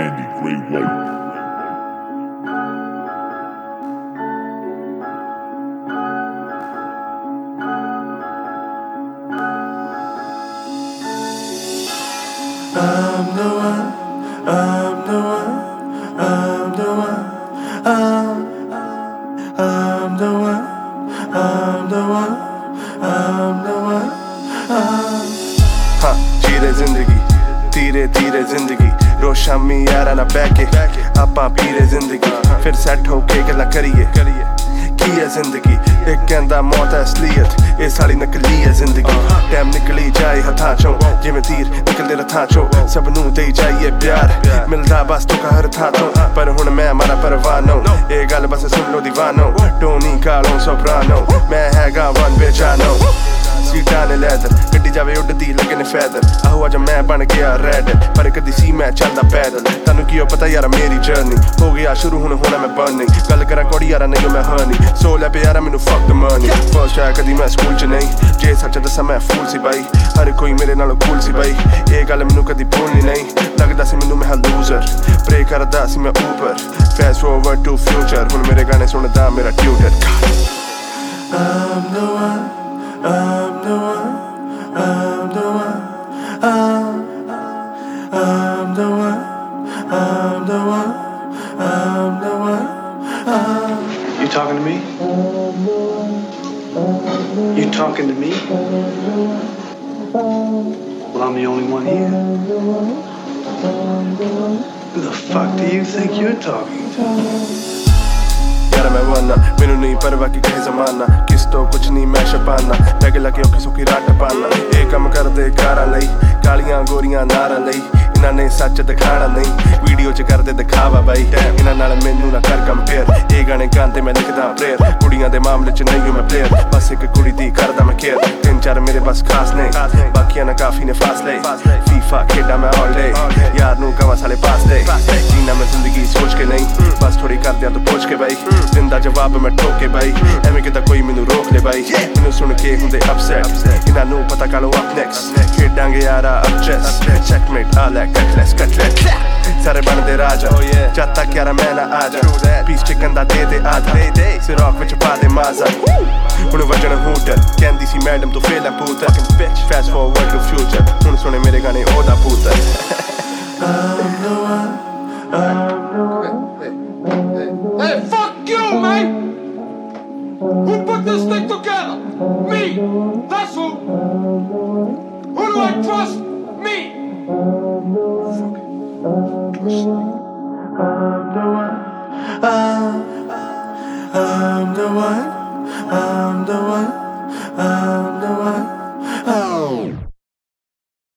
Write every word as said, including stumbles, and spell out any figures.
Andy Gray White. I'm the one, I'm the one, I'm the one, I'm, I'm the one, I'm the one, I'm the one, I'm हाँ जी रे जिंदगी धीरे धीरे जिंदगी रोज शामी यारा ना बैके आपां पी रे जिंदगी फिर सैट होके गल्लां करिए की है जिंदगी एक कहंदा मौत है असलियत ये साली नकली है जिंदगी टाइम निकली जाए हथां चों जिवें तीर निकलदे रथां चों सब नूं देई जाइए प्यार मिलदा बस तो हर थां तो पर हुण मैं मारा परवानो ये गल बस सुन लो दीवानो टोनी कालों सोप्रानो मैं हैगा वन बेचानो सीटां ने लैदर गड्डी जावे उड्डदी लगे ने फैदर आहो अज मैं बन गया रैड पर कदी सी मैं चलदा पैदल तैनू की पता यारा मेरी जर्नी हो गया शुरू हुण होना मैं बर्निंग गल करा कोड़ी यारा नहीं मैं हनी सो लै प्यारा मैनू fuck the money first try कदी मैं स्कूल च नहीं जे सच दसा मैं फूल सी बाई हर कोई मेरे नालों कूल सी बाई ये गल मैनू कदी भूलनी नहीं लगदा सी मैनू मैं लूजर प्रे करदा सी मैं ऊपर फास्ट फॉरवर्ड टू फ्यूचर हुण मेरे गाने सुनदा मेरा tutor I'm the one I'm the one, I'm the one, I'm, I'm the one, I'm the one, I'm the one, I'm. You talking to me? You talking to me? Well, I'm the only one here. Who the fuck do you think you're talking to? यार मैं वरना मैनू नहीं परवाह की कहे जमाना किस तो कुछ नहीं मैं छपाना पैग लगे औखी सौखी राट पाना ये कम कर दे कारा लई कालियां गोरियां नारा लई इन्हां ने सच दिखाना नहीं वीडियो च कर दे दिखावा बाई इन्हां नाल मैनू ना कर कंपेयर ये गाने गांदे मैं लिखदा प्रेयर कुड़ियां दे मामले च नहीं मैं प्लेयर बस एक कुड़ी दी करदा मैं केयर तीन चार मेरे बस खास नहीं बाकियां ना काफी ने फासले फीफा खेडा मैं ऑल डे यार नू कवां साले पास दे जीना मैं जिंदगी सोच के नहीं बस थोड़ी कर दिया तो पूछ के बाई जिंदा जवाब मैं ठोके बाई एवें किदा कोई मैनू रोक ले बाई मैनू सुन के हुंदे अपसेट इन्हां नू पता कालो अप नेक्स्ट खेडांगे यारा अप चेस चेकमेट आ लै कटलेस कटलेट सारे बनदे राजा जद तक यारा मैं ना आजा पीस चिकन दा दे दे आधा सिराक विच पा दे माजा हुण वजन हूटर कहंदी सी मैडम तू फेल है पुत्तर फास्ट फॉरवर्ड टू फ्यूचर हुण सुने मेरे गाने ओदा पुत्तर I'm the one I'm the one Hey, fuck you, mate! Who put this thing together? Me! That's who! Who do I trust? Me! I'm the one I'm, I'm the one I'm the one I'm